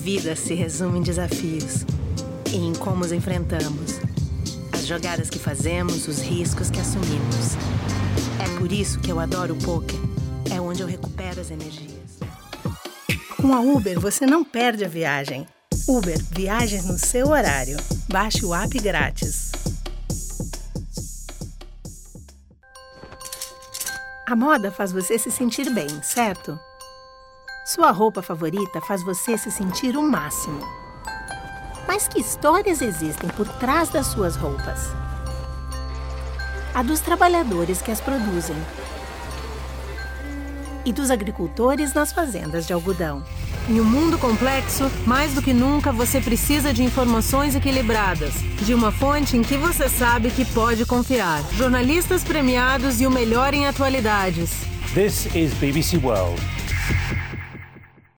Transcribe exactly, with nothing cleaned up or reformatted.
vida se resume em desafios e em como os enfrentamos. As jogadas que fazemos, os riscos que assumimos. É por isso que eu adoro o poker. É onde eu recupero as energias. Com a Uber, você não perde a viagem. Uber, viagens no seu horário. Baixe o app grátis. A moda faz você se sentir bem, certo? Sua roupa favorita faz você se sentir o máximo. Mas que histórias existem por trás das suas roupas? A dos trabalhadores que as produzem. E dos agricultores nas fazendas de algodão. Em um mundo complexo, mais do que nunca você precisa de informações equilibradas, de uma fonte em que você sabe que pode confiar. Jornalistas premiados e o melhor em atualidades. This is B B C World.